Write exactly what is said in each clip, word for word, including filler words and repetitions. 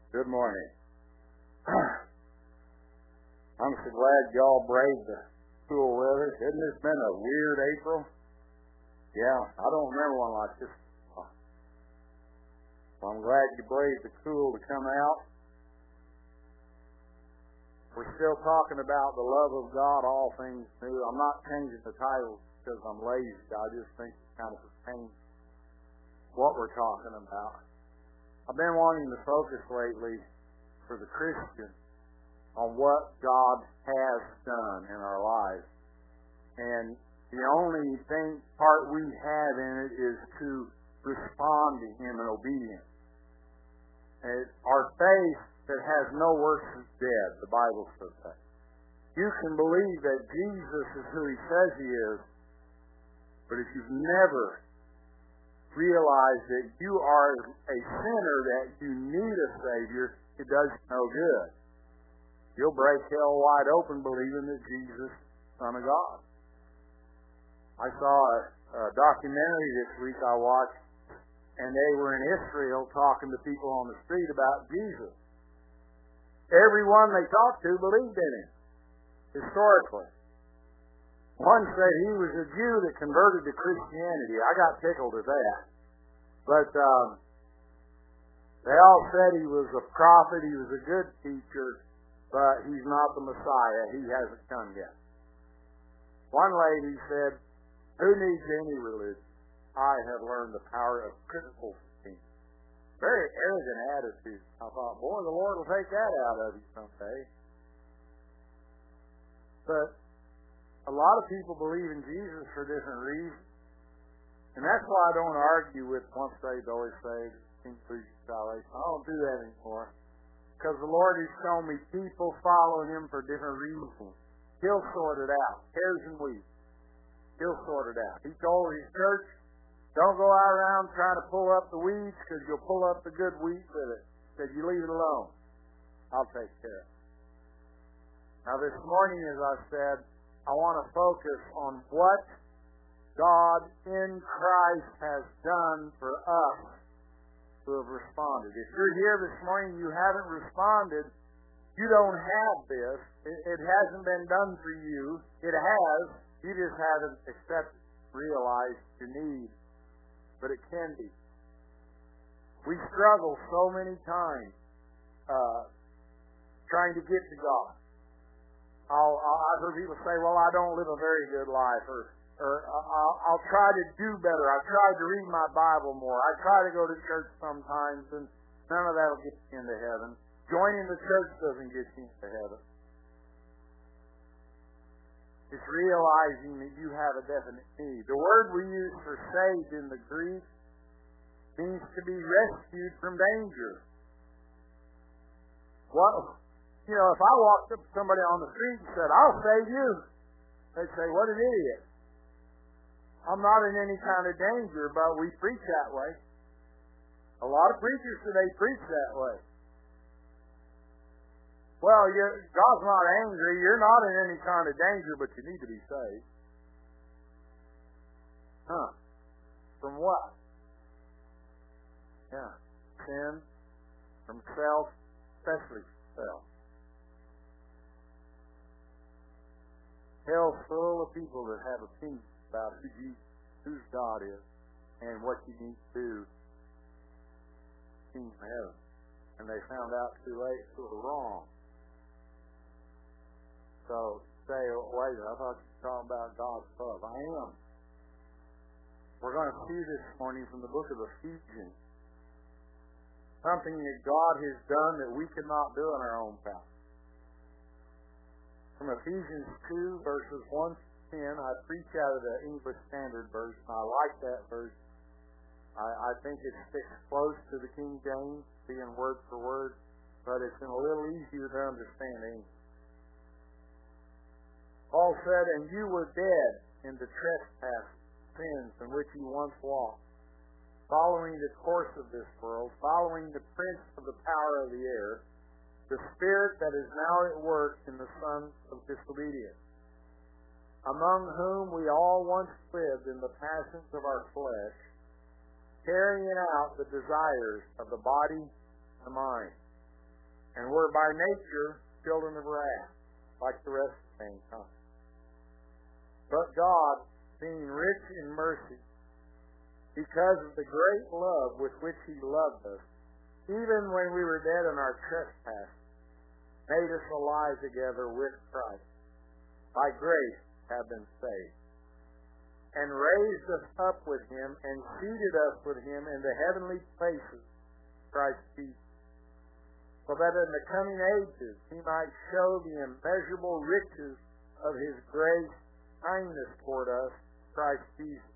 Good morning. I'm so glad y'all braved the cool weather. Hasn't this been a weird April? Yeah, I don't remember one like this. So I'm glad you braved the cool to come out. We're still talking about the love of God, all things new. I'm not changing the title because I'm lazy. I just think it kind of pertains what we're talking about. I've been wanting to focus lately for the Christian on what God has done in our lives. And the only thing, part we have in it is to respond to Him in obedience. And our faith that has no works is dead, the Bible says that. You can believe that Jesus is who He says He is, but if you've never realized that you are a sinner, that you need a Savior, it does you no good. You'll break hell wide open believing that Jesus is the Son of God. I saw a, a documentary this week I watched, and they were in Israel talking to people on the street about Jesus. Everyone they talked to believed in Him, historically. One said he was a Jew that converted to Christianity. I got tickled at that. But um, they all said he was a prophet, he was a good teacher, but he's not the Messiah. He hasn't come yet. One lady said, "Who needs any religion? I have learned the power of critical thinking." Very arrogant attitude. I thought, boy, the Lord will take that out of you someday. But a lot of people believe in Jesus for different reasons. And that's why I don't argue with once saved, always saved, inclusion salvation. I don't do that anymore. Because the Lord has shown me people following Him for different reasons. He'll sort it out. Tares and wheat. He'll sort it out. He told His church, don't go out around trying to pull up the weeds, because you'll pull up the good wheat with it. He said, you leave it alone. I'll take care of it. Now this morning, as I said, I want to focus on what God in Christ has done for us who have responded. If you're here this morning and you haven't responded, you don't have this. It, it hasn't been done for you. It has. You just haven't accepted, realized your need. But it can be. We struggle so many times uh, trying to get to God. I'll, I'll, I've heard people say, well, I don't live a very good life, or or I'll, I'll try to do better. I try to read my Bible more. I try to go to church sometimes, and none of that will get you into heaven. Joining the church doesn't get you into heaven. It's realizing that you have a definite need. The word we use for saved in the Greek means to be rescued from danger. What, you know, if I walked up to somebody on the street and said, I'll save you, they'd say, what an idiot. I'm not in any kind of danger, but we preach that way. A lot of preachers today preach that way. Well, you're, God's not angry. You're not in any kind of danger, but you need to be saved. Huh. From what? Yeah. Sin. From self, especially self. Hell's full of people that have opinions about who Jesus, whose God is, and what you need to do in heaven. And they found out too late it was wrong. So, say, oh, wait, I thought you were talking about God's love. I am. We're going to see this morning from the book of Ephesians something that God has done that we could not do in our own power. From Ephesians two, verses one to ten, I preach out of the English Standard Version. I like that version. I, I think it sticks close to the King James, being word for word, but it's a little easier to understand English. Paul said, and you were dead in the trespass sins in which you once walked, following the course of this world, following the prince of the power of the air, the spirit that is now at work in the sons of disobedience, among whom we all once lived in the passions of our flesh, carrying out the desires of the body and the mind, And we're by nature children of wrath, like the rest of mankind. But God, being rich in mercy, because of the great love with which He loved us, even when we were dead in our trespasses, made us alive together with Christ. By grace have been saved, and raised us up with Him, and seated us with Him in the heavenly places, Christ Jesus, so that in the coming ages He might show the immeasurable riches of His grace, kindness toward us, Christ Jesus.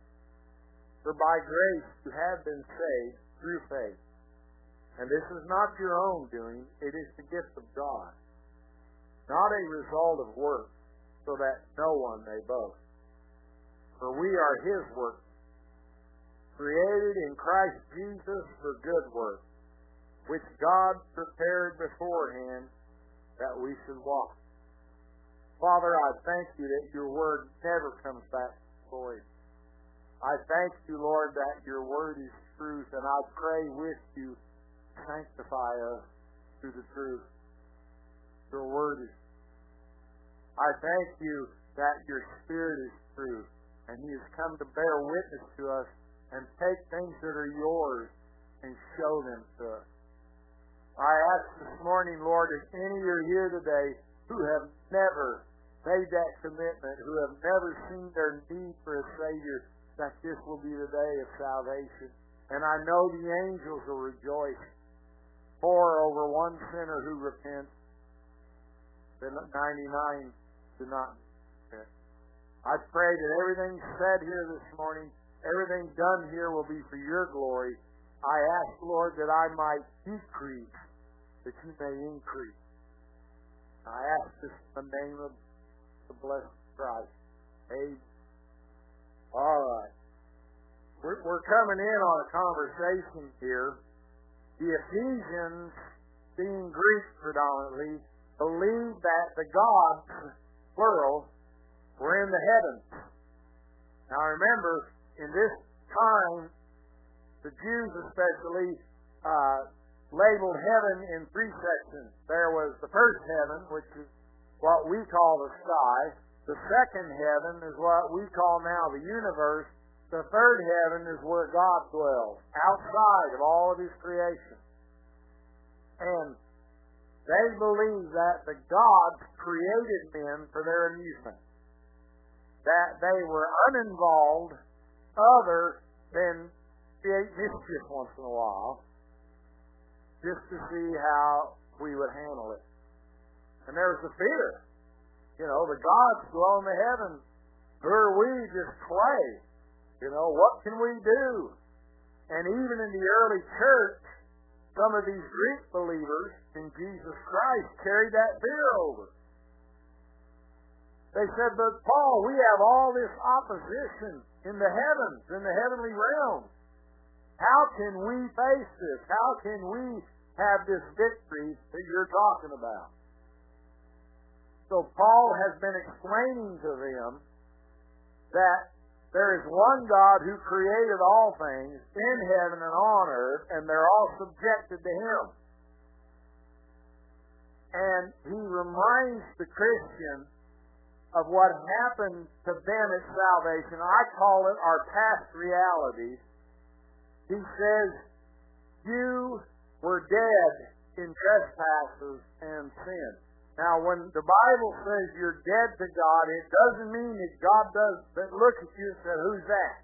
For by grace you have been saved through faith. And this is not your own doing, it is the gift of God, not a result of works, so that no one may boast. For we are His work, created in Christ Jesus for good works, which God prepared beforehand that we should walk. Father, I thank you that your word never comes back void. I thank you, Lord, that your word is truth, and I pray with you, sanctify us through the truth. Your word is. I thank you that your Spirit is truth, and He has come to bear witness to us and take things that are yours and show them to us. I ask this morning, Lord, if any are here today who have never made that commitment, who have never seen their need for a Savior, that this will be the day of salvation. And I know the angels will rejoice. Pour over one sinner who repents, the ninety-nine do not repent. I pray that everything said here this morning, everything done here will be for your glory. I ask, Lord, that I might decrease, that you may increase. I ask this in the name of the blessed Christ. Amen. All right. We're, we're coming in on a conversation here. The Ephesians, being Greek predominantly, believed that the gods, plural, were in the heavens. Now remember, in this time, the Jews especially uh, labeled heaven in three sections. There was the first heaven, which is what we call the sky. The second heaven is what we call now the universe. The third heaven is where God dwells, outside of all of His creation. And they believe that the gods created men for their amusement, that they were uninvolved other than create mischief once in a while, just to see how we would handle it. And there was the fear. You know, the gods dwell in the heavens. Who are we? Just clay. You know, what can we do? And even in the early church, some of these Greek believers in Jesus Christ carried that fear over. They said, but Paul, we have all this opposition in the heavens, in the heavenly realm. How can we face this? How can we have this victory that you're talking about? So Paul has been explaining to them that there is one God who created all things in heaven and on earth, and they're all subjected to Him. And he reminds the Christian of what happened to them at salvation. I call it our past realities. He says, you were dead in trespasses and sin. Now, when the Bible says you're dead to God, it doesn't mean that God doesn't look at you and say, who's that?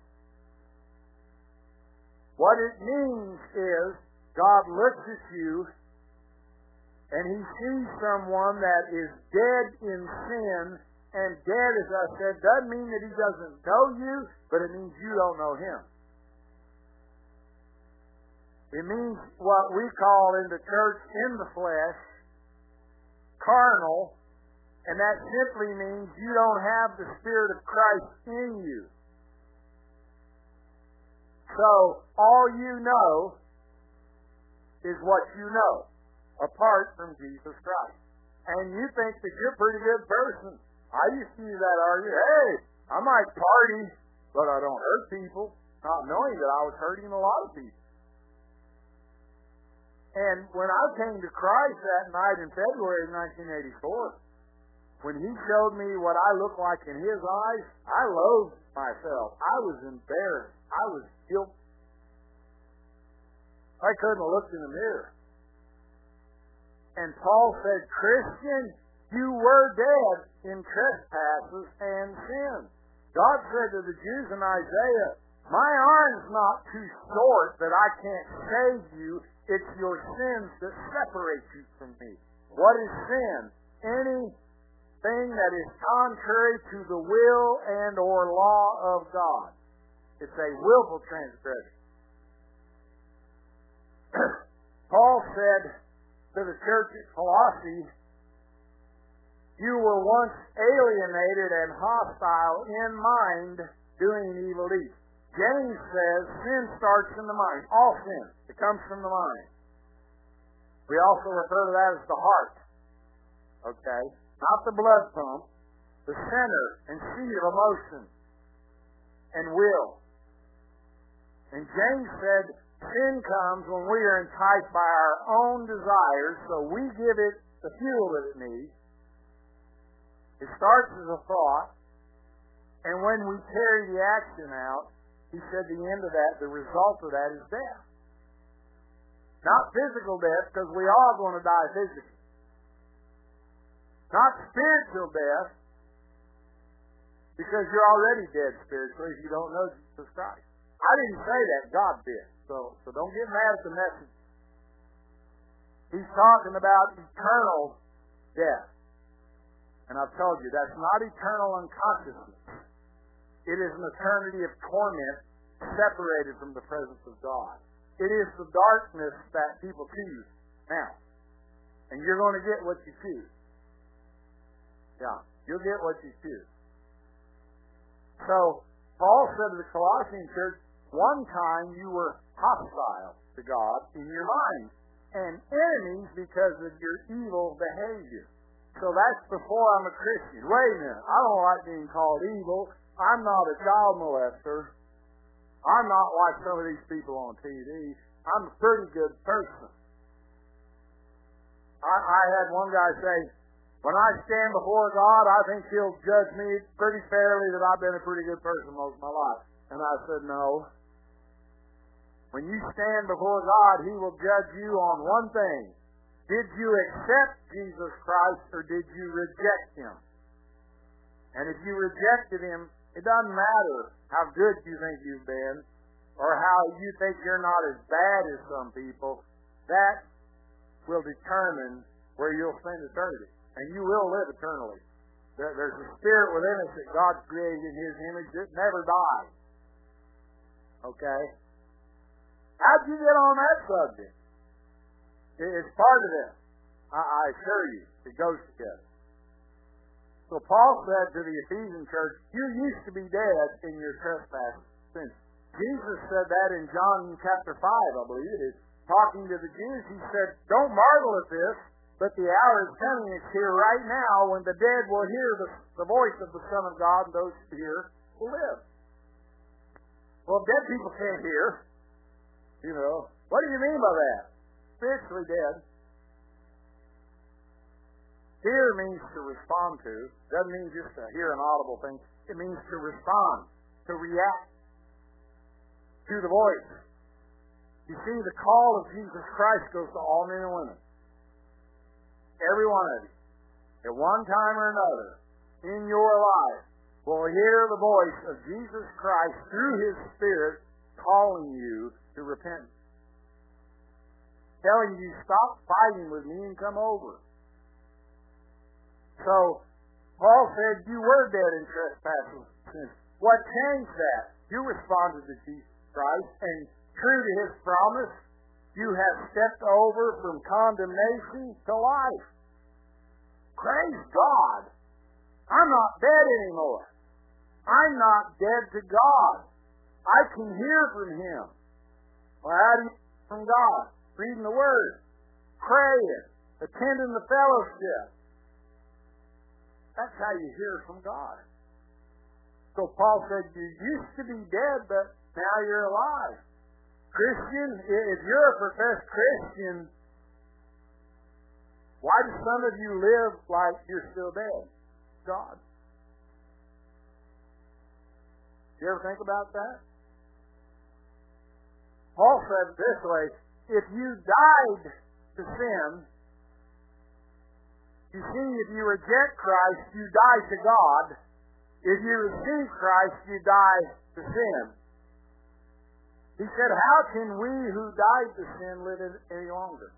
What it means is God looks at you and He sees someone that is dead in sin, and dead, as I said, doesn't mean that He doesn't know you, but it means you don't know Him. It means what we call in the church in the flesh, carnal, and that simply means you don't have the Spirit of Christ in you. So, all you know is what you know, apart from Jesus Christ. And you think that you're a pretty good person. I used to use that argument, hey, I might party, but I don't hurt people, not knowing that I was hurting a lot of people. And when I came to Christ that night in February of nineteen eighty-four, when He showed me what I looked like in His eyes, I loathed myself. I was embarrassed. I was guilty. I couldn't have looked in the mirror. And Paul said, Christian, you were dead in trespasses and sins. God said to the Jews in Isaiah, my arm's not too short that I can't save you. It's your sins that separate you from me. What is sin? Anything that is contrary to the will and or law of God. It's a willful transgression. Paul said to the church at Colossae, you were once alienated and hostile in mind, doing evil deeds. James says sin starts in the mind. All sin. It comes from the mind. We also refer to that as the heart. Okay? Not the blood pump. The center and seat of emotion and will. And James said sin comes when we are enticed by our own desires, so we give it the fuel that it needs. It starts as a thought, and when we carry the action out, he said the end of that, the result of that is death. Not physical death, because we are going to die physically. Not spiritual death, because you're already dead spiritually if you don't know Jesus Christ. I didn't say that, God did. So, so don't get mad at the message. He's talking about eternal death. And I've told you, that's not eternal unconsciousness. It is an eternity of torment separated from the presence of God. It is the darkness that people choose now. And you're going to get what you choose. Yeah, you'll get what you choose. So, Paul said to the Colossian church, one time you were hostile to God in your mind and enemies because of your evil behavior. So that's before I'm a Christian. Wait a minute, I don't like being called evil. I'm not a child molester. I'm not like some of these people on T V. I'm a pretty good person. I, I had one guy say, when I stand before God, I think He'll judge me pretty fairly that I've been a pretty good person most of my life. And I said, no. When you stand before God, He will judge you on one thing. Did you accept Jesus Christ or did you reject Him? And if you rejected Him, it doesn't matter how good you think you've been or how you think you're not as bad as some people. That will determine where you'll spend eternity. And you will live eternally. There, there's a spirit within us that God created in His image that never dies. Okay? How'd you get on that subject? It's part of this. I, I assure you, it goes together. So Paul said to the Ephesian church, you used to be dead in your trespasses and sins. Jesus said that in John chapter five, I believe it is. Talking to the Jews, He said, don't marvel at this, but the hour is coming, it's here right now, when the dead will hear the, the voice of the Son of God, and those who hear will live. Well, dead people can't hear. You know, what do you mean by that? Spiritually dead. Hear means to respond to. Doesn't mean just to hear an audible thing. It means to respond, to react to the voice. You see, the call of Jesus Christ goes to all men and women. Every one of you, at one time or another, in your life, will hear the voice of Jesus Christ through His Spirit calling you to repentance. Telling you, stop fighting with me and come over. So, Paul said, you were dead in trespasses. What changed that? You responded to Jesus Christ, and true to His promise, you have stepped over from condemnation to life. Praise God! I'm not dead anymore. I'm not dead to God. I can hear from Him. Well, how do you hear from God? Reading the Word, praying, attending the fellowship. That's how you hear from God. So Paul said, you used to be dead, but now you're alive. Christian, if you're a professed Christian, Why do some of you live like you're still dead? God. You ever think about that? Paul said it this way, if you died to sin, you see, if you reject Christ, you die to God. If you receive Christ, you die to sin. He said, how can we who died to sin live any longer?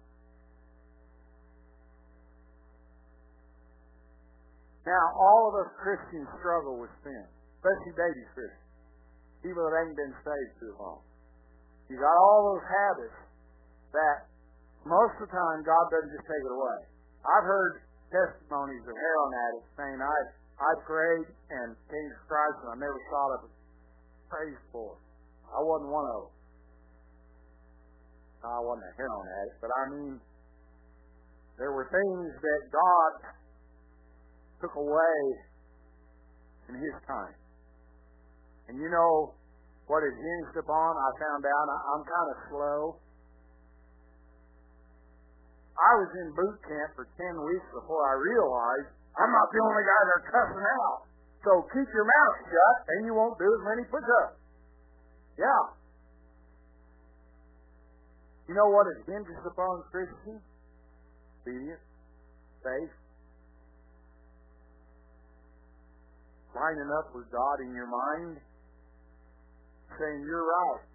Now, all of us Christians struggle with sin, especially baby Christians, people that ain't been saved too long. You got all those habits that most of the time God doesn't just take it away. I've heard testimonies of heroin addicts saying, I I prayed and came to Christ and I never thought of it. Praise the Lord. I wasn't one of them. I wasn't a heroin addict, but I mean, there were things that God took away in His time. And you know what it hinged upon? I found out I'm kind of slow. I was in boot camp for ten weeks before I realized I'm not the only guy they're cussing out. So keep your mouth shut and you won't do as many push-ups. Yeah. You know what it hinges upon, Christians? Obedience, faith, lining up with God in your mind, saying you're right.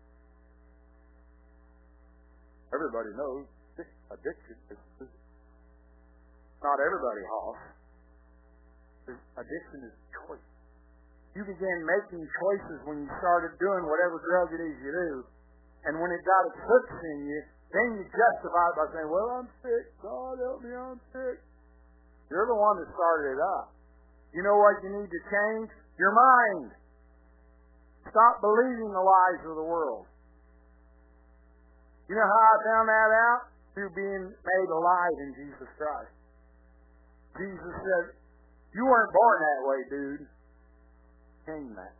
Everybody knows addiction is not everybody, Hoss. Addiction is choice. You began making choices when you started doing whatever drug it is you do, and when it got its hooks in you, then you justify it by saying, well, I'm sick. God help me, I'm sick. You're the one that started it up. You know what you need to change? Your mind. Stop believing the lies of the world. You know how I found that out? Through being made alive in Jesus Christ. Jesus said, you weren't born that way, dude. Came that.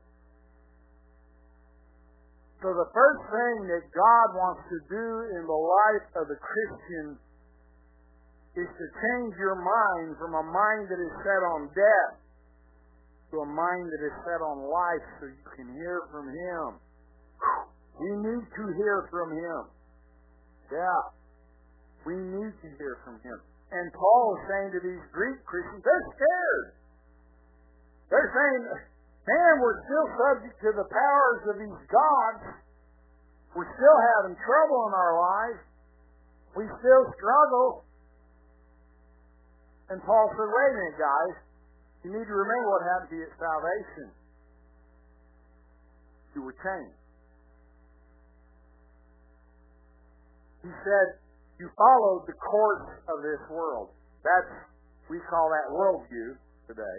So the first thing that God wants to do in the life of the Christian is to change your mind from a mind that is set on death to a mind that is set on life so you can hear from Him. We need to hear from Him. Yeah. We need to hear from Him. And Paul is saying to these Greek Christians, they're scared. They're saying, man, we're still subject to the powers of these gods. We're still having trouble in our lives. We still struggle. And Paul said, wait a minute, guys. You need to remember what happened to you at salvation. You were changed. He said, you followed the course of this world. That's, we call that worldview today.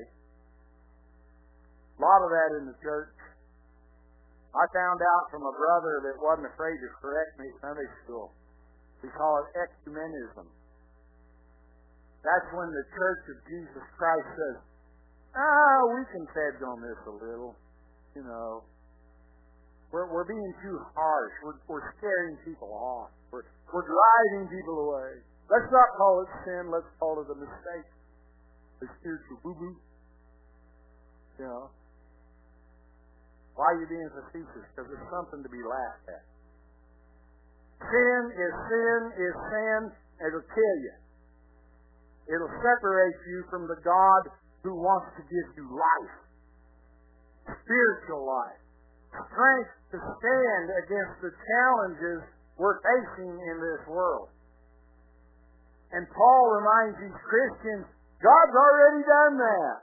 A lot of that in the church. I found out from a brother that wasn't afraid to correct me at Sunday school. We call it ecumenism. That's when the Church of Jesus Christ says, ah, we can fed on this a little. You know, we're, we're being too harsh. We're, we're scaring people off. We're, we're driving people away. Let's not call it sin. Let's call it a mistake. A spiritual boo-boo. You know. Why are you being facetious? Because it's something to be laughed at. Sin is sin is sin. It'll kill you. It'll separate you from the God who wants to give you life. Spiritual life. Strength to stand against the challenges we're facing in this world. And Paul reminds these Christians, God's already done that.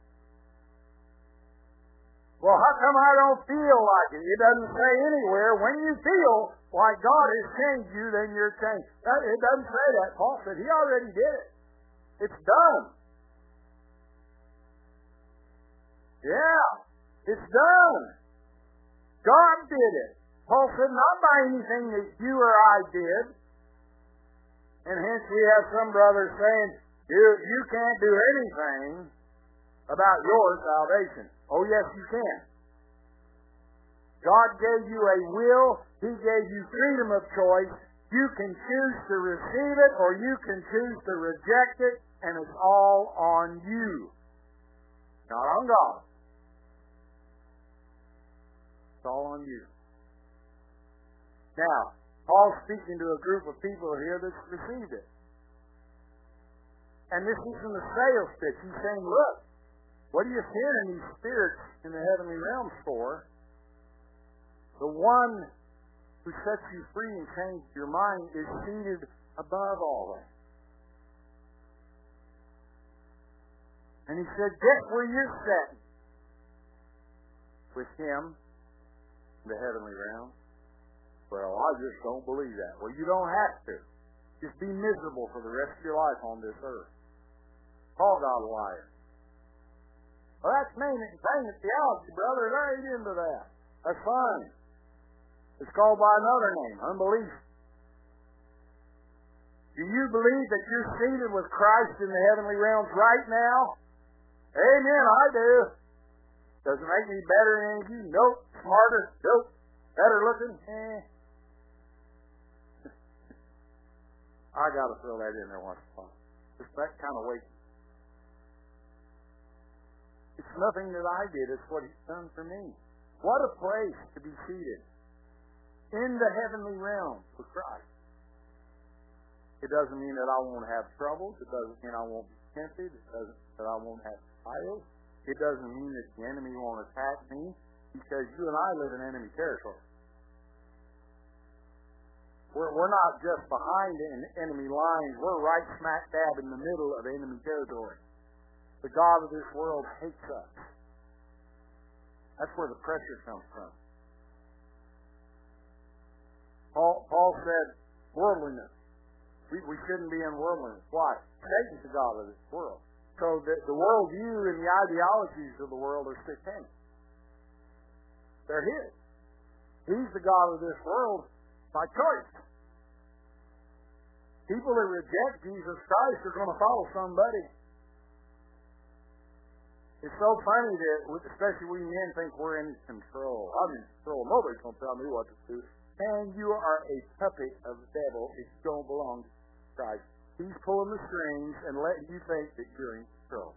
Well, how come I don't feel like it? It doesn't say anywhere. When you feel like God has changed you, then you're changed. It doesn't say that. Paul said He already did it. It's done. Yeah, it's done. God did it. Paul said, not by anything that you or I did. And hence we have some brothers saying, you, you can't do anything about your salvation. Oh, yes, you can. God gave you a will. He gave you freedom of choice. You can choose to receive it or you can choose to reject it, and it's all on you. Not on God. It's all on you. Now, Paul's speaking to a group of people here that's received it. And this isn't a sales pitch. He's saying, look, what are you fearing these spirits in the heavenly realms for? The one who sets you free and changes your mind is seated above all that. And he said, get where you're sitting with him in the heavenly realm. Well, I just don't believe that. Well, you don't have to. Just be miserable for the rest of your life on this earth. Call God a liar. Well, that's maintenance theology, brother. I ain't into that. That's fine. It's called by another name, unbelief. Do you believe that you're seated with Christ in the heavenly realms right now? Amen, I do. Does it make me better than you? Nope. Smarter? Nope. Better looking? Eh. I got to throw that in there once in a while. Just that kind of weight. It's nothing that I did. It's what He's done for me. What a place to be seated in the heavenly realm with Christ. It doesn't mean that I won't have troubles. It doesn't mean I won't be tempted. It doesn't mean that I won't have trials. It doesn't mean that the enemy won't attack me, because you and I live in enemy territory. We're, we're not just behind enemy lines. We're right smack dab in the middle of enemy territory. The God of this world hates us. That's where the pressure comes from. Paul, Paul said, worldliness. We, we shouldn't be in worldliness. Why? Satan's the God of this world. So the, the worldview and the ideologies of the world are satanic. They're his. He's the God of this world by choice. People that reject Jesus Christ are going to follow somebody. It's so funny that, especially we men, think we're in control. I'm in control. Nobody's going to tell me what to do. And you are a puppet of the devil if you don't belong to Christ. He's pulling the strings and letting you think that you're in control.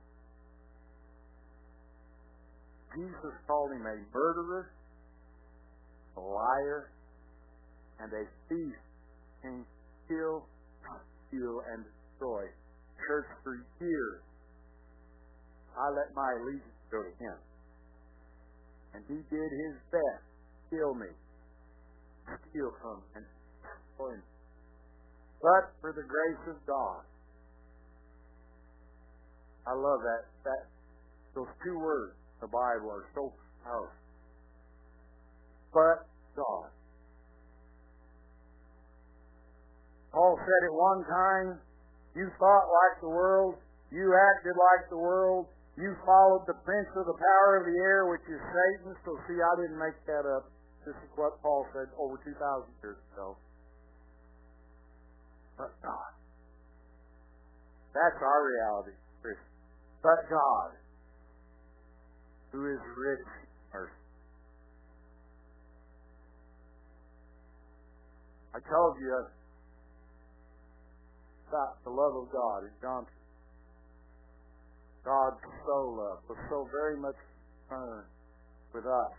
Jesus called him a murderer, a liar, and a thief. Came to kill, steal, and destroy. Church, for years, I let my allegiance go to him. And he did his best to kill me, steal from me, and destroy me. But for the grace of God, I love that. That those two words in the Bible are so powerful. But God. Paul said at one time, you thought like the world, you acted like the world, you followed the prince of the power of the air, which is Satan. So see, I didn't make that up. This is what Paul said over two thousand years ago. But God. That's our reality, Christian. But God, who is rich in mercy. I told you about the love of God in John. God so loved, was so very much concerned with us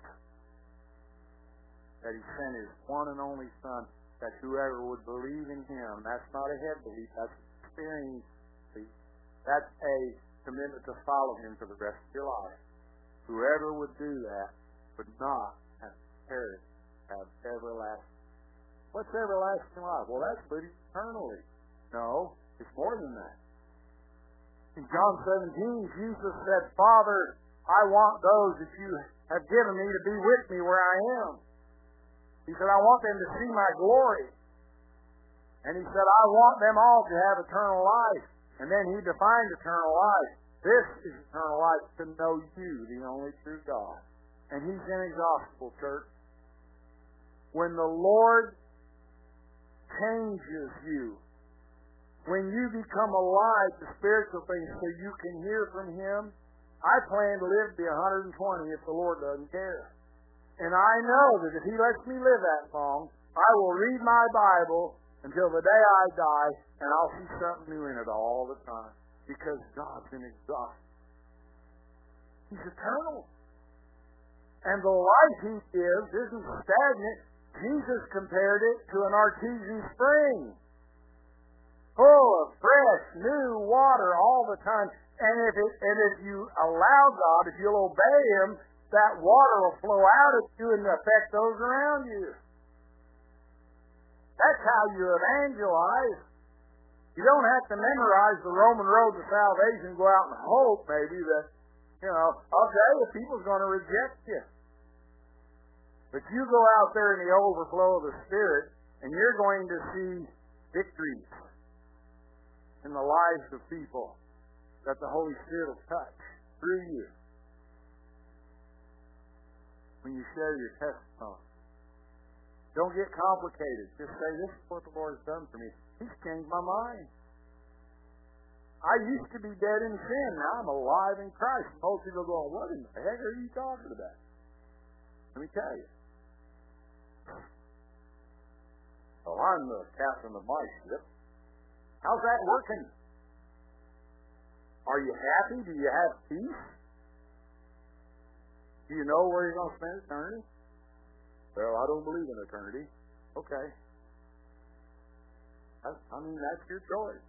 that He sent His one and only Son, that whoever would believe in Him, that's not a head belief, that's an experience belief. That's a commitment to follow Him for the rest of your life. Whoever would do that would not have to perish, have everlasting. What's everlasting life? Well, that's living eternally. No, it's more than that. In John seventeen, Jesus said, Father, I want those that you have given me to be with me where I am. He said, I want them to see my glory. And he said, I want them all to have eternal life. And then he defined eternal life. This is eternal life, to know you, the only true God. And He's inexhaustible, church. When the Lord changes you, when you become alive to spiritual things so you can hear from Him, I plan to live to be one hundred twenty if the Lord doesn't care. And I know that if He lets me live that long, I will read my Bible until the day I die, and I'll see something new in it all the time, because God's inexhaustible. He's eternal. And the life He gives isn't stagnant. Jesus compared it to an artesian spring, full of fresh, new water all the time. And if it, and if you allow God, if you'll obey Him, that water will flow out of you and affect those around you. That's how you evangelize. You don't have to memorize the Roman road to salvation, go out and hope maybe that, you know, okay, the people's going to reject you. But you go out there in the overflow of the Spirit, and you're going to see victories in the lives of people that the Holy Spirit will touch through you when you share your testimony. Don't get complicated. Just say, this is what the Lord has done for me. He's changed my mind. I used to be dead in sin. Now I'm alive in Christ. Most people go, what in the heck are you talking about? Let me tell you. Well, I'm the captain of my ship. How's that working? Are you happy? Do you have peace? Do you know where you're going to spend eternity? Well, I don't believe in eternity. Okay. I, I mean, that's your choice.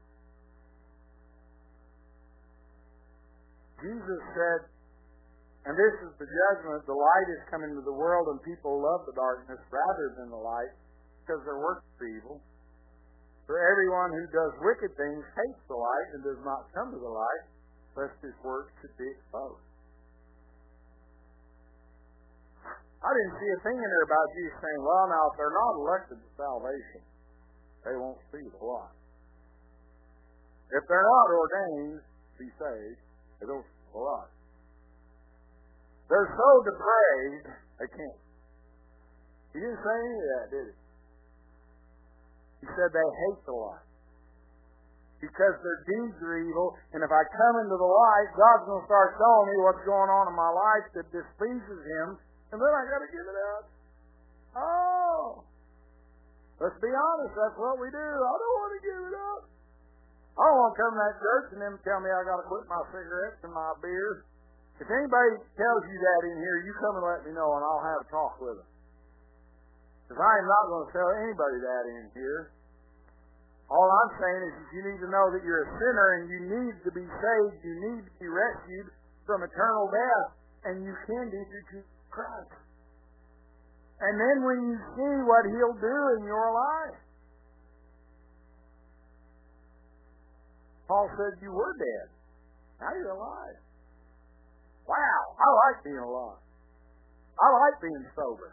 Jesus said, and this is the judgment, the light is come into the world, and people love the darkness rather than the light, because their works are evil. For everyone who does wicked things hates the light and does not come to the light, lest his works should be exposed. I didn't see a thing in there about Jesus saying, well, now, if they're not elected to salvation, they won't see the light. If they're not ordained to be saved, they don't see the light. They're so depraved, they can't. He didn't say any of that, did he? He said they hate the light because their deeds are evil, and if I come into the light, God's going to start showing me what's going on in my life that displeases Him, and then I got to give it up. Oh, let's be honest, that's what we do. I don't want to give it up. I don't want to come to that church and them tell me I got to quit my cigarettes and my beer. If anybody tells you that in here, you come and let me know, and I'll have a talk with them. Because I am not going to tell anybody that in here. All I'm saying is that you need to know that you're a sinner and you need to be saved. You need to be rescued from eternal death. And you can do through Jesus Christ. And then when you see what He'll do in your life. Paul said you were dead. Now you're alive. Wow, I like being alive. I like being sober.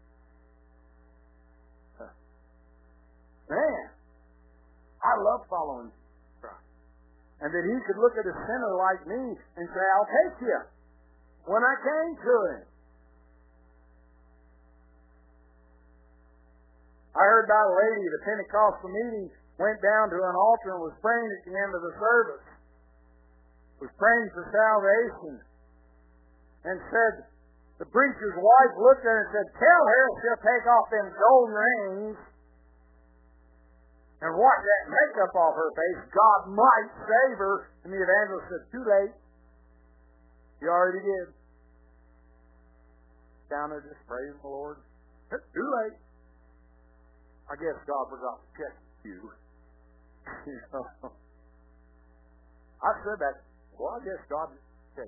Man, I love following Christ. And that He could look at a sinner like me and say, I'll take you when I came to Him. I heard about a lady at a Pentecostal meeting went down to an altar and was praying at the end of the service. Was praying for salvation. And said, the preacher's wife looked at her and said, tell her she'll take off them gold rings and wash that makeup off her face. God might save her. And the evangelist said, too late. He already did. Down there just praising the Lord. It's too late. I guess God forgot to check you. You know. I said that. Well, I guess God checked.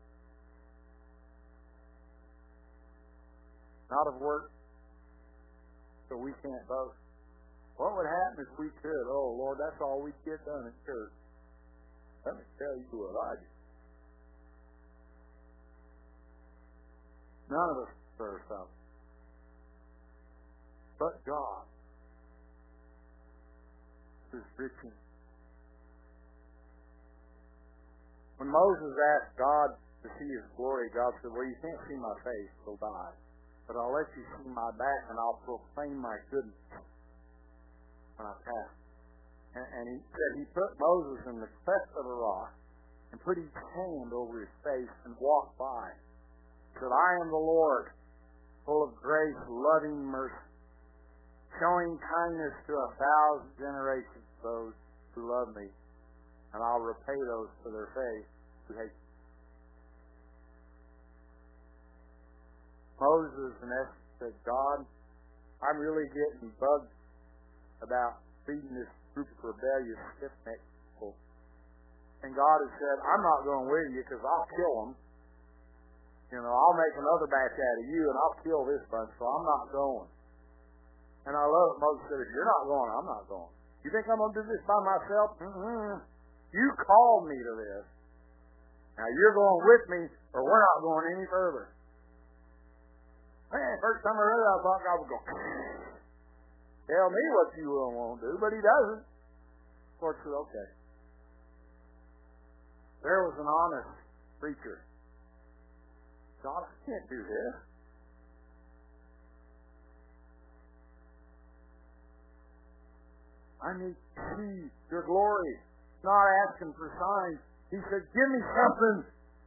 Not of work, so we can't boast. What would happen if we could? Oh, Lord, that's all we'd get done in church. Let me tell you what I do. None of us serve something. But God is rich in. When Moses asked God to see His glory, God said, well, you can't see my face, you'll die. But I'll let you see my back, and I'll proclaim my goodness when I pass. And, and He said He put Moses in the cleft of a rock and put His hand over his face and walked by. He said, I am the Lord, full of grace, loving mercy. showing kindness to a thousand generations of those who love me, and I'll repay those for their faith who hate me. Moses, in essence, said, God, I'm really getting bugged about feeding this group of rebellious, stiff-necked people. And God has said, I'm not going with you because I'll kill them. You know, I'll make another batch out of you and I'll kill this bunch, so I'm not going. And I love it. Moses said, if you're not going, I'm not going. You think I'm going to do this by myself? Mm-hmm. You called me to this. Now you're going with me or we're not going any further. Man, first time I read it, I thought God would go, tell me what you will and won't do, but he doesn't. Of course, it's okay. There was an honest preacher. God, I can't do this. I need to see your glory. Not asking for signs. He said, give me something.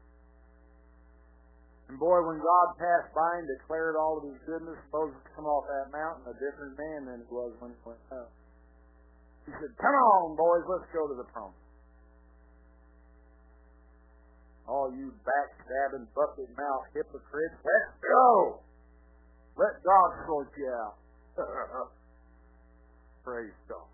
And boy, when God passed by and declared all of his goodness, Moses come off that mountain a different man than he was when he went up. He said, come on, boys, let's go to the promise. All you backstabbing, bucket-mouth hypocrites, let's go. Let God sort you out. Praise God.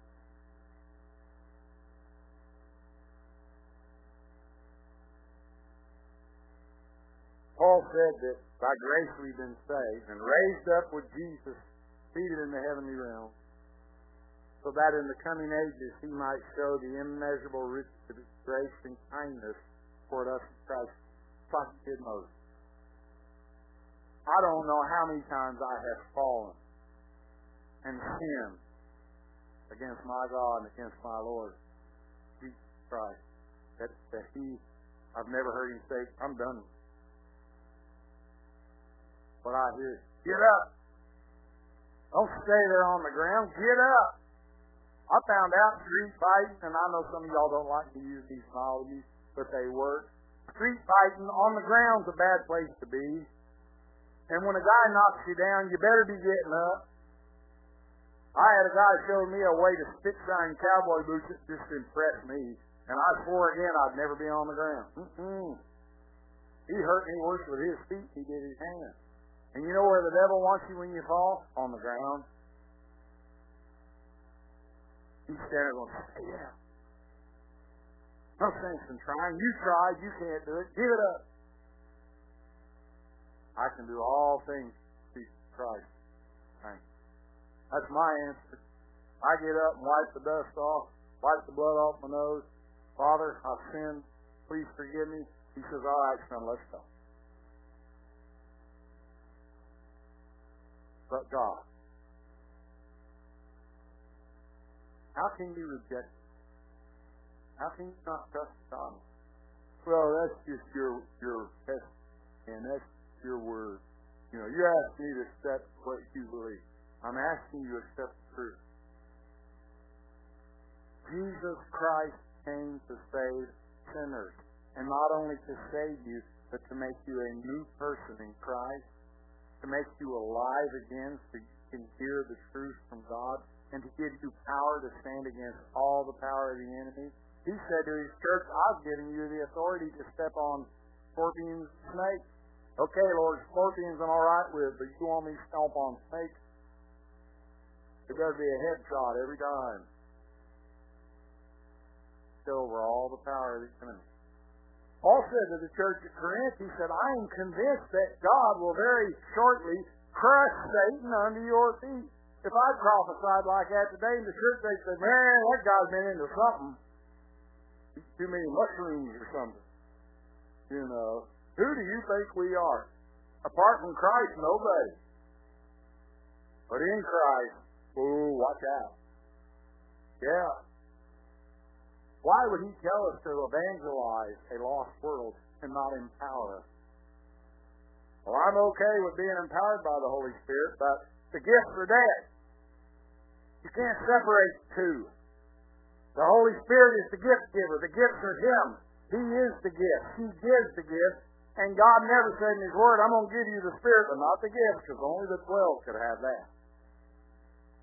Paul said that by grace we've been saved and raised up with Jesus, seated in the heavenly realm, so that in the coming ages he might show the immeasurable riches of his grace and kindness toward us in Christ, like he did Moses. I don't know how many times I have fallen and sinned against my God and against my Lord, Jesus Christ, that, that he, I've never heard him say, I'm done. But I hear, get up. Don't stay there on the ground. Get up. I found out street fighting, and I know some of y'all don't like to use these analogies, but they work. Street fighting on the ground's a bad place to be. And when a guy knocks you down, you better be getting up. I had a guy show me a way to stick shine cowboy boots that just impressed me, and I swore again I'd never be on the ground. Mm-mm. He hurt me worse with his feet than he did his hands. And you know where the devil wants you when you fall? On the ground. He's standing there going, stay down. No sense in trying. You tried. You can't do it. Give it up. I can do all things through Jesus Christ. Thank you. That's my answer. I get up and wipe the dust off, wipe the blood off my nose. Father, I've sinned. Please forgive me. He says, all right, son, let's go. But God. How can you reject him? How can you not trust God? Well, that's just your your test, and that's your word. You know, you're asking me to accept what you believe. I'm asking you to accept the truth. Jesus Christ came to save sinners, and not only to save you, but to make you a new person in Christ, to make you alive again so you can hear the truth from God, and to give you power to stand against all the power of the enemy. He said to his church, I've given you the authority to step on scorpions and snakes. Okay, Lord, scorpions I'm all right with, but you want me to stomp on snakes? It better be a head shot every time. Still over all the power of the enemy. Paul said to the church at Corinth, he said, I am convinced that God will very shortly crush Satan under your feet. If I prophesied like that today in the church, they said, man, that guy's been into something. Too many mushrooms or something. You know, who do you think we are? Apart from Christ, nobody. But in Christ, oh, watch out. Yeah. Why would he tell us to evangelize a lost world and not empower us? Well, I'm okay with being empowered by the Holy Spirit, but the gifts are dead. You can't separate the two. The Holy Spirit is the gift giver. The gifts are Him. He is the gift. He gives the gift. And God never said in His Word, I'm going to give you the Spirit, but not the gift, because only the twelve could have that.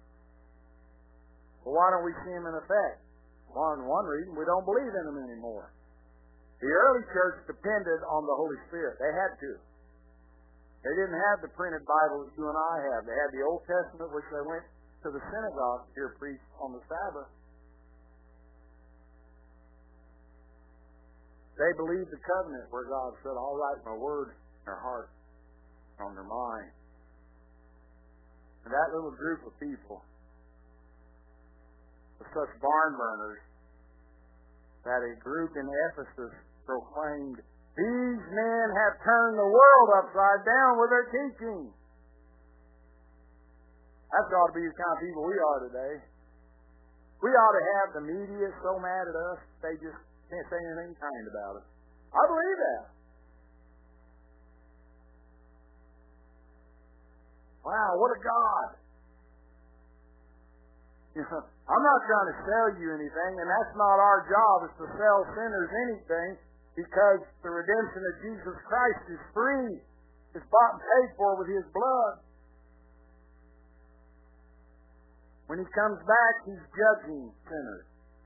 Well, why don't we see them in effect? One, one reason, we don't believe in them anymore. The early church depended on the Holy Spirit. They had to. They didn't have the printed Bible that you and I have. They had the Old Testament, which they went to the synagogue to hear preached on the Sabbath. They believed the covenant where God said, I'll write my word in their heart, on their mind. And that little group of people, such barn burners, that a group in Ephesus proclaimed, these men have turned the world upside down with their teaching. That's ought to be the kind of people we are today. We ought to have the media so mad at us, they just can't say anything kind about us. I believe that. Wow, what a God. You know, I'm not trying to sell you anything, and that's not our job, is to sell sinners anything, because the redemption of Jesus Christ is free. It's bought and paid for with His blood. When He comes back, He's judging sinners.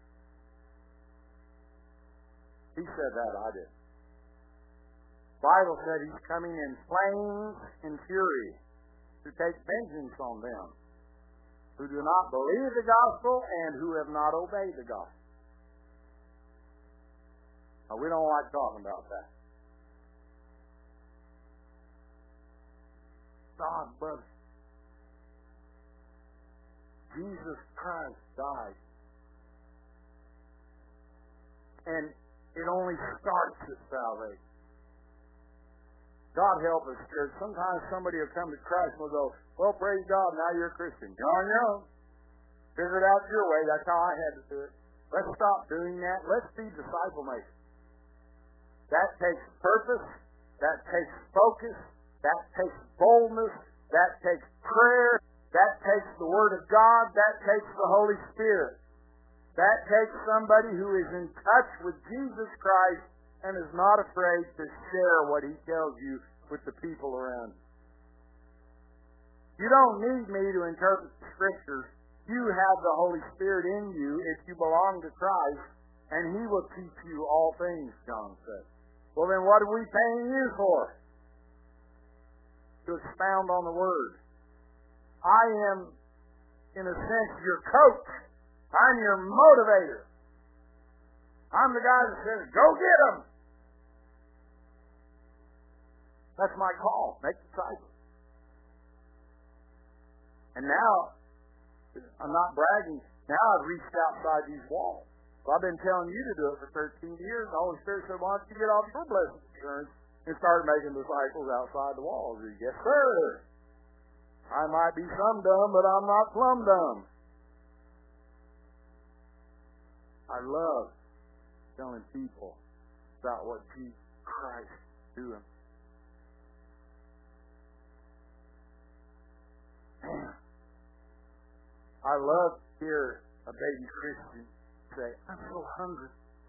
He said that, I did. The Bible said He's coming in flames and fury to take vengeance on them who do not believe the gospel and who have not obeyed the gospel. Now, we don't like talking about that. God, brother, Jesus Christ died. And it only starts at salvation. God help us, church. Sometimes somebody will come to Christ and will go, well, praise God, now you're a Christian. You're on your own. Figure it out your way. That's how I had to do it. Let's stop doing that. Let's be disciple makers. That takes purpose. That takes focus. That takes boldness. That takes prayer. That takes the Word of God. That takes the Holy Spirit. That takes somebody who is in touch with Jesus Christ and is not afraid to share what He tells you with the people around you. You don't need me to interpret the Scriptures. You have the Holy Spirit in you if you belong to Christ, and He will teach you all things, John said. Well, then what are we paying you for? To expound on the Word. I am, in a sense, your coach. I'm your motivator. I'm the guy that says, go get them. That's my call. Make disciples. And now, I'm not bragging. Now I've reached outside these walls. Well, I've been telling you to do it for thirteen years. The Holy Spirit said, why don't you get off your blessed assurance and start making disciples outside the walls? Yes, sir. I might be some dumb, but I'm not plumb dumb. I love telling people about what Jesus Christ is doing. Man, I love to hear a baby Christian say, I'm so hungry.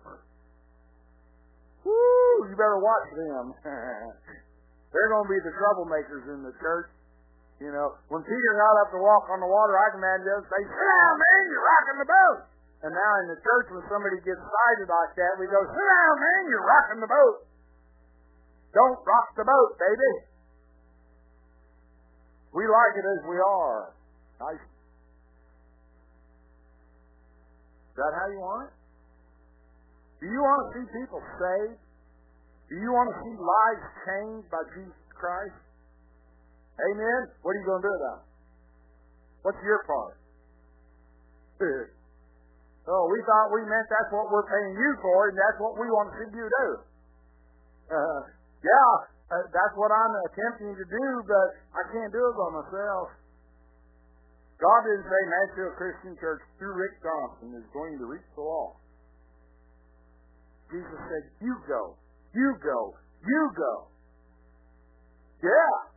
Woo, you better watch them. They're going to be the troublemakers in the church. You know, when Peter got up to walk on the water, I can imagine them say, sit down, man, you're rocking the boat. And now in the church, when somebody gets excited like that, we go, sit down, man, you're rocking the boat. Don't rock the boat, baby. We like it as we are. Nice. Is that how you want it? Do you want to see people saved? Do you want to see lives changed by Jesus Christ? Amen? What are you going to do about it? What's your part? Oh, we thought we meant that's what we're paying you for, and that's what we want to see you do. Uh, yeah, uh, that's what I'm attempting to do, but I can't do it by myself. God didn't say Nashville Christian Church through Rick Johnson is going to reach the lost. Jesus said, you go, you go, you go. Yeah.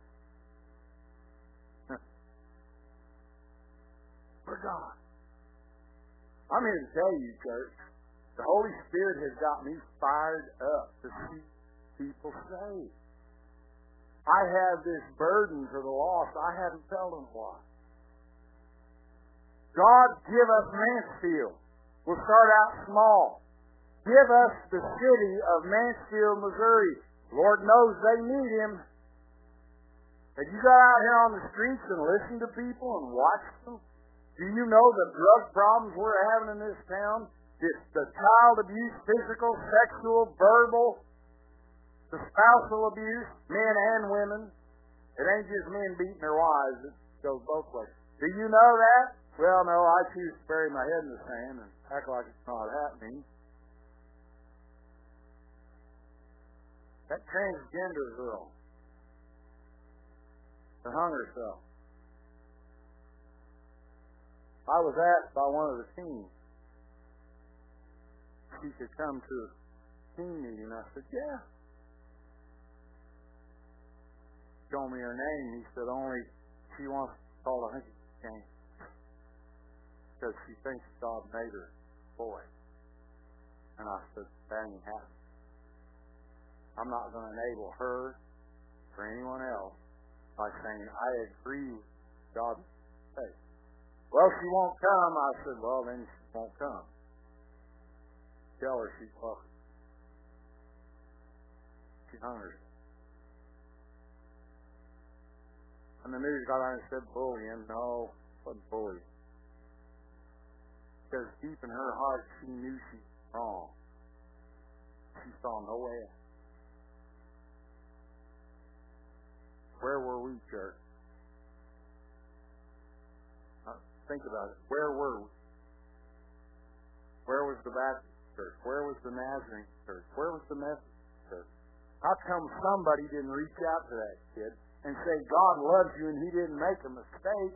For God. I'm here to tell you, church, the Holy Spirit has got me fired up to see people saved. I have this burden for the lost I haven't felt in a while. God, give us Mansfield. We'll start out small. Give us the city of Mansfield, Missouri. Lord knows they need Him. Have you got out here on the streets and listened to people and watched them? Do you know the drug problems we're having in this town? It's the child abuse, physical, sexual, verbal, the spousal abuse, men and women. It ain't just men beating their wives. It goes both ways. Do you know that? Well, no, I choose to bury my head in the sand and act like it's not happening. That transgender girl that hung herself. I was asked by one of the teens if she could come to a team meeting. I said, yeah. Show me her name. He said, only she wants to call a hunky game because she thinks God made her a boy. And I said, that ain't happening. I'm not going to enable her or anyone else by saying, I agree with God's faith. Well, she won't come. I said, well, then she won't come. Tell her she's welcome. She hung herself. And the news got on and said bullying. No, it wasn't bullying. Because deep in her heart, she knew she was wrong. She saw no way out. Where were we, church? Uh, think about it. Where were we? Where was the Baptist church? Where was the Nazarene church? Where was the Methodist church? How come somebody didn't reach out to that kid and say, God loves you and He didn't make a mistake?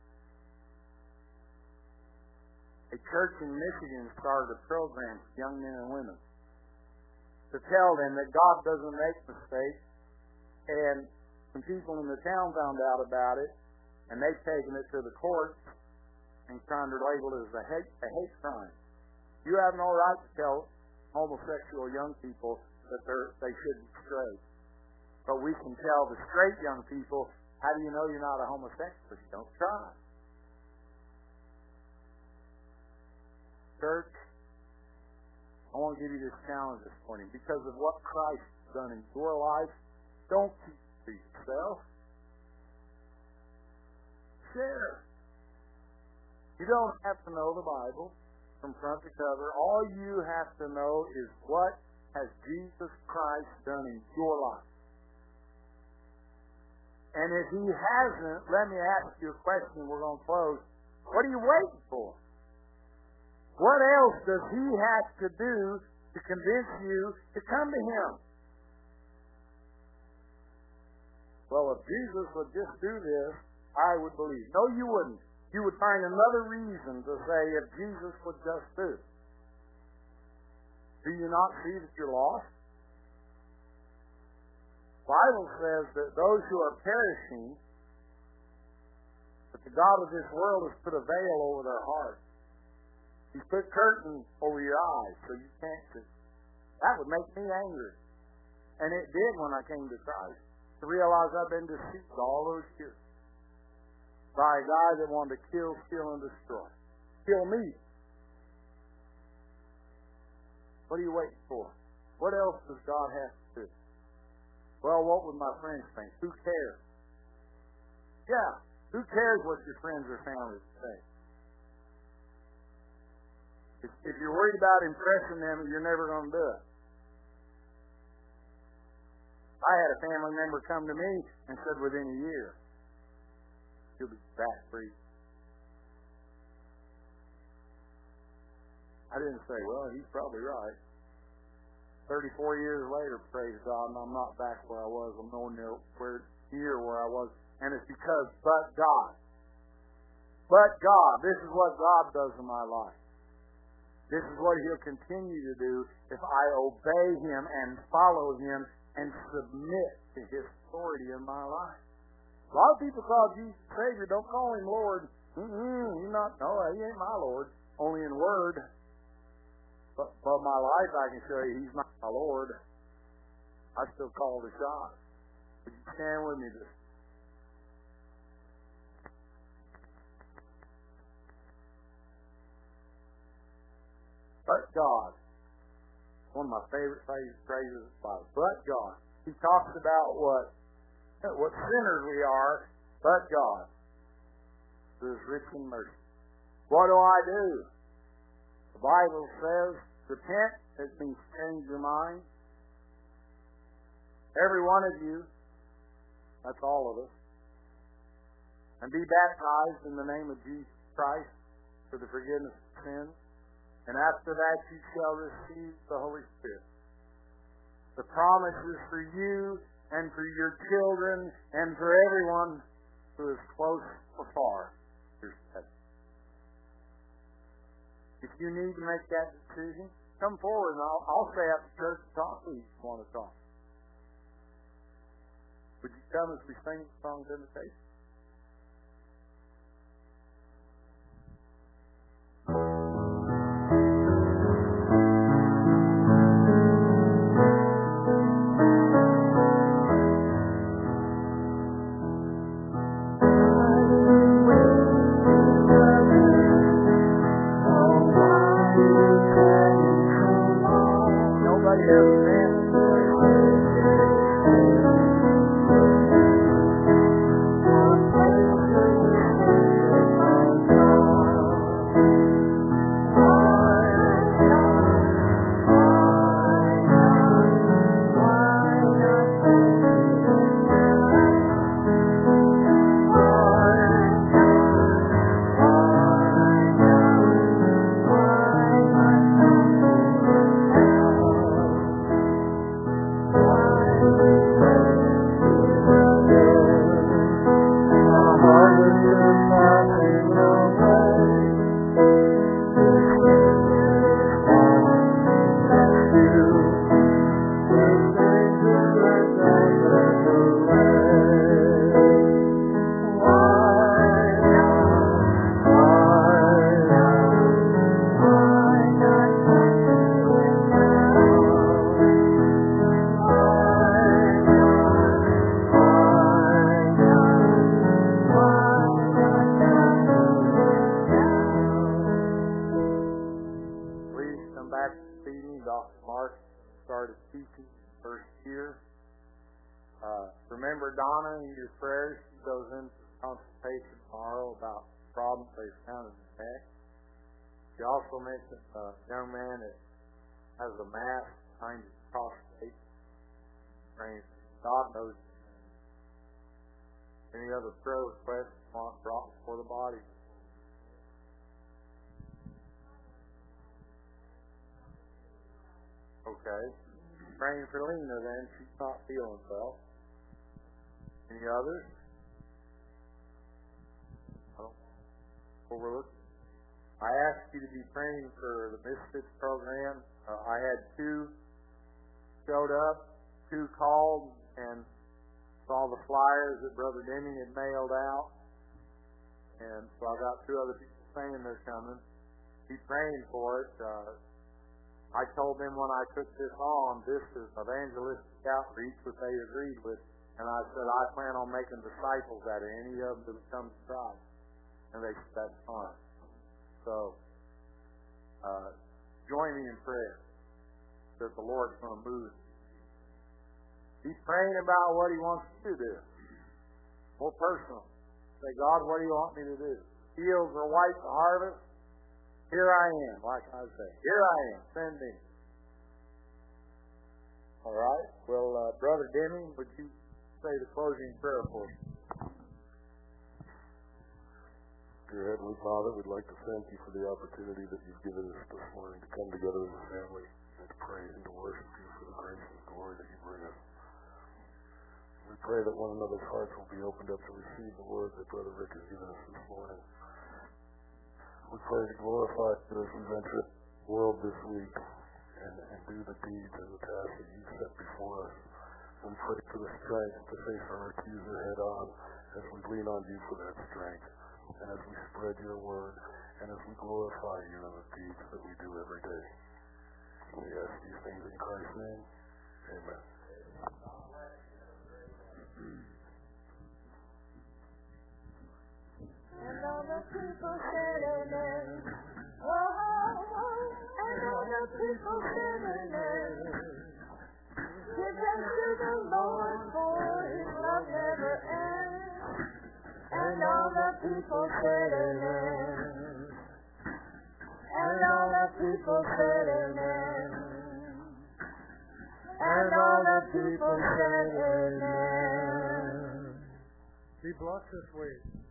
A church in Michigan started a program for young men and women to tell them that God doesn't make mistakes. And some people in the town found out about it, and they've taken it to the courts and trying to label it as a hate, a hate crime. You have no right to tell homosexual young people that they're, they should be straight. But we can tell the straight young people, how do you know you're not a homosexual? You don't try. Church, I want to give you this challenge this morning. Because of what Christ has done in your life, don't keep it to yourself. Share. You don't have to know the Bible from front to cover. All you have to know is what has Jesus Christ done in your life. And if He hasn't, let me ask you a question. We're going to close. What are you waiting for? What else does He have to do to convince you to come to Him? Well, if Jesus would just do this, I would believe. No, you wouldn't. You would find another reason to say, if Jesus would just do. Do you not see that you're lost? The Bible says that those who are perishing, that the God of this world has put a veil over their heart. He's put curtains over your eyes so you can't see. That would make me angry. And it did when I came to Christ. To realize I've been deceived all those years by a guy that wanted to kill, steal, and destroy. Kill me. What are you waiting for? What else does God have to do? Well, what would my friends think? Who cares? Yeah, who cares what your friends or family say? If, if you're worried about impressing them, you're never going to do it. I had a family member come to me and said within a year, you'll be back free. I didn't say, well, he's probably right. thirty-four years later, praise God, and I'm not back where I was. I'm nowhere near where, near where I was. And it's because, but God. But God. This is what God does in my life. This is what He'll continue to do if I obey Him and follow Him and submit to His authority in my life. A lot of people call Jesus Savior. Don't call Him Lord. Mm-mm, you're not. No, He ain't my Lord. Only in word. But, but my life, I can show you, He's not my Lord. I still call the shot. Would you stand with me this? But God. One of my favorite phrases is but God. He talks about what what sinners we are, but God, who is rich in mercy. What do I do? The Bible says, repent, it means change your mind. Every one of you, that's all of us, and be baptized in the name of Jesus Christ for the forgiveness of sins. And after that you shall receive the Holy Spirit. The promise is for you and for your children and for everyone who is close or far. If you need to make that decision, come forward and I'll, I'll stay at the church and talk to you if you want to talk. Would you come as we sing the song of invitation? A young man that has a mass behind his prostate. God knows. Any other prayer requests want brought before the body? Okay. Praying for Lena then. She's not feeling well. Any others? I don't overlook. I asked you to be praying for the Misfits program. Uh, I had two showed up, two called, and saw the flyers that Brother Deming had mailed out. And so I got two other people saying they're coming. Be praying for it. Uh, I told them when I took this on, this is evangelistic outreach, which they agreed with. And I said, I plan on making disciples out of any of them that come to Christ. And they said, that's fine. So, uh, join me in prayer that the Lord's going to move. He's praying about what He wants you to do. More personal. Say, God, what do you want me to do? Fields are white to harvest. Here I am, like I say. Here I am. Send me. All right. Well, uh, Brother Deming, would you say the closing prayer for us? Dear Heavenly Father, we'd like to thank you for the opportunity that you've given us this morning to come together as a family and to praise and to worship you for the grace and glory that you bring us. We pray that one another's hearts will be opened up to receive the word that Brother Rick has given us this morning. We pray to glorify you as we venture the world this week and, and do the deeds and the tasks that you've set before us. We pray for the strength to face our accuser head on as we lean on you for that strength. And as we spread your word, and as we glorify you in the deeds that we do every day. We ask these things in Christ's name. Amen. And all the people said amen. Oh, oh, oh, and all people said amen. Give thanks to the Lord, for His love never ends. And all the people said amen. And all the people said amen. And all the people said amen. Be blessed this week.